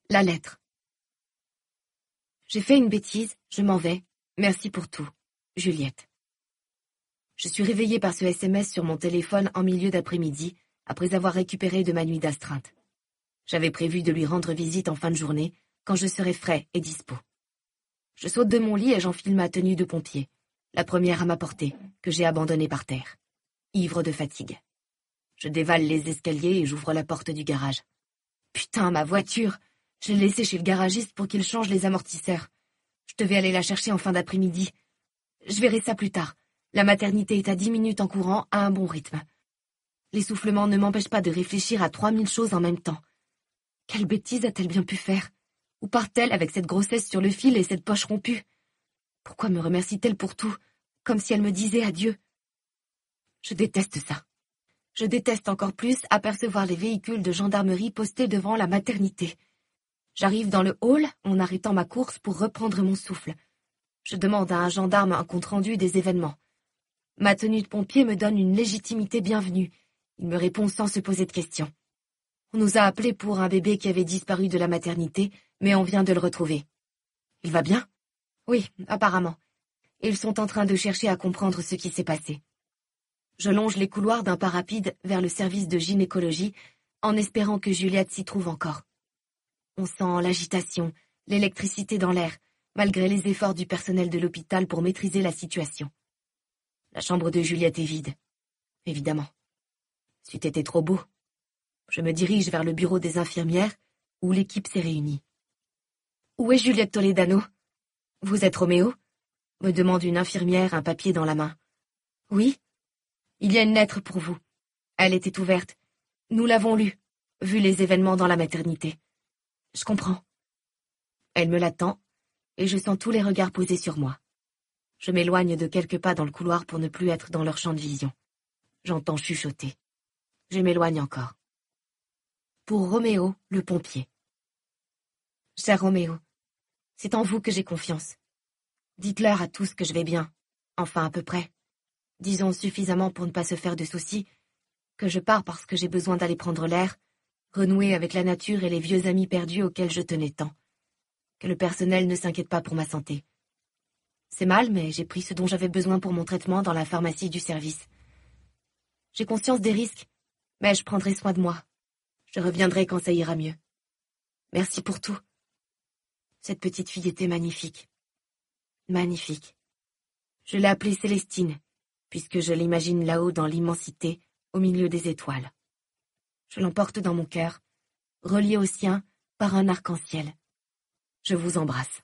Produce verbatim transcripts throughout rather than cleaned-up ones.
La lettre. J'ai fait une bêtise, je m'en vais. Merci pour tout. Juliette. Je suis réveillée par ce S M S sur mon téléphone en milieu d'après-midi, après avoir récupéré de ma nuit d'astreinte. J'avais prévu de lui rendre visite en fin de journée, quand je serai frais et dispo. Je saute de mon lit et j'enfile ma tenue de pompier, la première à ma portée, que j'ai abandonnée par terre, ivre de fatigue. Je dévale les escaliers et j'ouvre la porte du garage. Putain, ma voiture! Je l'ai laissée chez le garagiste pour qu'il change les amortisseurs. Je devais aller la chercher en fin d'après-midi. Je verrai ça plus tard. La maternité est à dix minutes en courant, à un bon rythme. L'essoufflement ne m'empêche pas de réfléchir à trois mille choses en même temps. Quelle bêtise a-t-elle bien pu faire? Où part-elle avec cette grossesse sur le fil et cette poche rompue? Pourquoi me remercie-t-elle pour tout, comme si elle me disait adieu? Je déteste ça. Je déteste encore plus apercevoir les véhicules de gendarmerie postés devant la maternité. J'arrive dans le hall en arrêtant ma course pour reprendre mon souffle. Je demande à un gendarme un compte-rendu des événements. Ma tenue de pompier me donne une légitimité bienvenue. Il me répond sans se poser de questions. On nous a appelés pour un bébé qui avait disparu de la maternité, mais on vient de le retrouver. Il va bien? Oui, apparemment. Ils sont en train de chercher à comprendre ce qui s'est passé. Je longe les couloirs d'un pas rapide vers le service de gynécologie, en espérant que Juliette s'y trouve encore. On sent l'agitation, l'électricité dans l'air, malgré les efforts du personnel de l'hôpital pour maîtriser la situation. La chambre de Juliette est vide. Évidemment. C'eût été trop beau. Je me dirige vers le bureau des infirmières, où l'équipe s'est réunie. « Où est Juliette Toledano? Vous êtes Roméo ?» me demande une infirmière, un papier dans la main. « Oui. Il y a une lettre pour vous. Elle était ouverte. Nous l'avons lue, vu les événements dans la maternité. Je comprends. » Elle me l'attend, et je sens tous les regards posés sur moi. Je m'éloigne de quelques pas dans le couloir pour ne plus être dans leur champ de vision. J'entends chuchoter. Je m'éloigne encore. Pour Roméo, le pompier. Cher Roméo, c'est en vous que j'ai confiance. Dites-leur à tous que je vais bien, enfin à peu près. Disons suffisamment pour ne pas se faire de soucis, que je pars parce que j'ai besoin d'aller prendre l'air, renouer avec la nature et les vieux amis perdus auxquels je tenais tant. Que le personnel ne s'inquiète pas pour ma santé. C'est mal, mais j'ai pris ce dont j'avais besoin pour mon traitement dans la pharmacie du service. J'ai conscience des risques, mais je prendrai soin de moi. Je reviendrai quand ça ira mieux. Merci pour tout. Cette petite fille était magnifique. Magnifique. Je l'ai appelée Célestine, puisque je l'imagine là-haut dans l'immensité, au milieu des étoiles. Je l'emporte dans mon cœur, relié au sien par un arc-en-ciel. Je vous embrasse.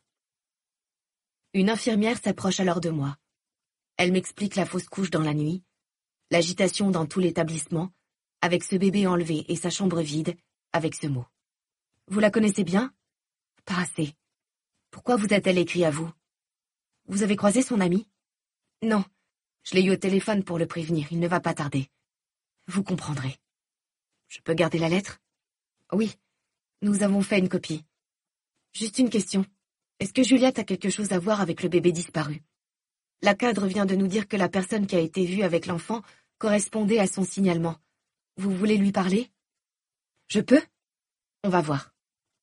Une infirmière s'approche alors de moi. Elle m'explique la fausse couche dans la nuit, l'agitation dans tout l'établissement, avec ce bébé enlevé et sa chambre vide, avec ce mot. Vous la connaissez bien? Pas assez. Pourquoi vous a-t-elle écrit à vous? Vous avez croisé son ami? Non, je l'ai eu au téléphone pour le prévenir, il ne va pas tarder. Vous comprendrez. Je peux garder la lettre? Oui, nous avons fait une copie. Juste une question. Est-ce que Juliette a quelque chose à voir avec le bébé disparu? La cadre vient de nous dire que la personne qui a été vue avec l'enfant correspondait à son signalement. Vous voulez lui parler? Je peux? On va voir.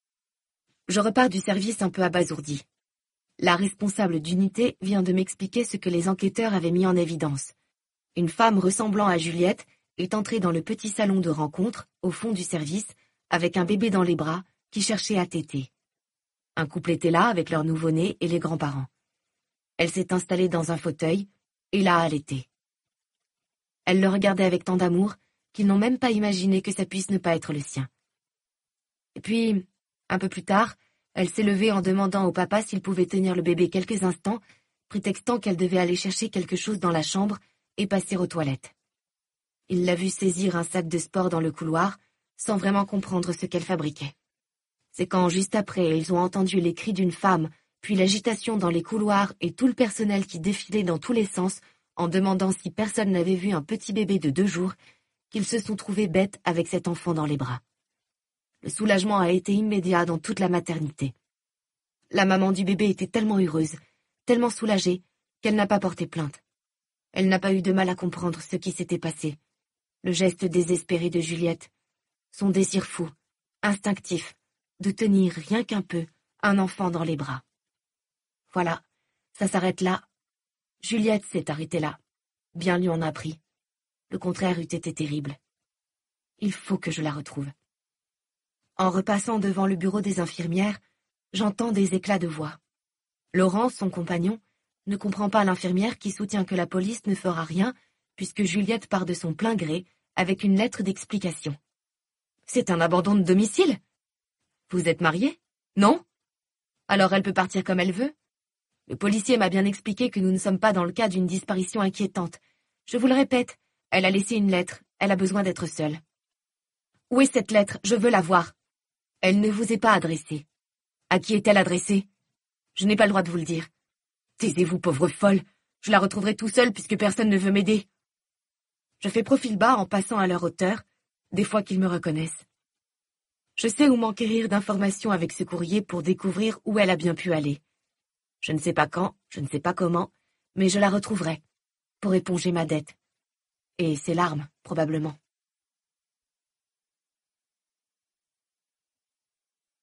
Je repars du service un peu abasourdi. La responsable d'unité vient de m'expliquer ce que les enquêteurs avaient mis en évidence. Une femme ressemblant à Juliette est entrée dans le petit salon de rencontre, au fond du service, avec un bébé dans les bras, qui cherchait à téter. Un couple était là avec leur nouveau-né et les grands-parents. Elle s'est installée dans un fauteuil et l'a allaité. Elle le regardait avec tant d'amour qu'ils n'ont même pas imaginé que ça puisse ne pas être le sien. Et puis, un peu plus tard, elle s'est levée en demandant au papa s'il pouvait tenir le bébé quelques instants, prétextant qu'elle devait aller chercher quelque chose dans la chambre et passer aux toilettes. Il l'a vue saisir un sac de sport dans le couloir, sans vraiment comprendre ce qu'elle fabriquait. C'est quand, juste après, ils ont entendu les cris d'une femme, puis l'agitation dans les couloirs et tout le personnel qui défilait dans tous les sens, en demandant si personne n'avait vu un petit bébé de deux jours, qu'ils se sont trouvés bêtes avec cet enfant dans les bras. Le soulagement a été immédiat dans toute la maternité. La maman du bébé était tellement heureuse, tellement soulagée, qu'elle n'a pas porté plainte. Elle n'a pas eu de mal à comprendre ce qui s'était passé. Le geste désespéré de Juliette, son désir fou, instinctif, de tenir rien qu'un peu un enfant dans les bras. Voilà, ça s'arrête là. Juliette s'est arrêtée là. Bien lui en a pris. Le contraire eût été terrible. Il faut que je la retrouve. En repassant devant le bureau des infirmières, j'entends des éclats de voix. Laurence, son compagnon, ne comprend pas l'infirmière qui soutient que la police ne fera rien puisque Juliette part de son plein gré avec une lettre d'explication. C'est un abandon de domicile? Vous êtes mariés? Non? Alors elle peut partir comme elle veut? Le policier m'a bien expliqué que nous ne sommes pas dans le cas d'une disparition inquiétante. Je vous le répète, elle a laissé une lettre, elle a besoin d'être seule. Où est cette lettre? Je veux la voir. Elle ne vous est pas adressée. À qui est-elle adressée? Je n'ai pas le droit de vous le dire. Taisez-vous, pauvre folle. Je la retrouverai tout seul puisque personne ne veut m'aider. Je fais profil bas en passant à leur hauteur, des fois qu'ils me reconnaissent. Je sais où m'enquérir d'informations avec ce courrier pour découvrir où elle a bien pu aller. Je ne sais pas quand, je ne sais pas comment, mais je la retrouverai, pour éponger ma dette. Et ses larmes, probablement.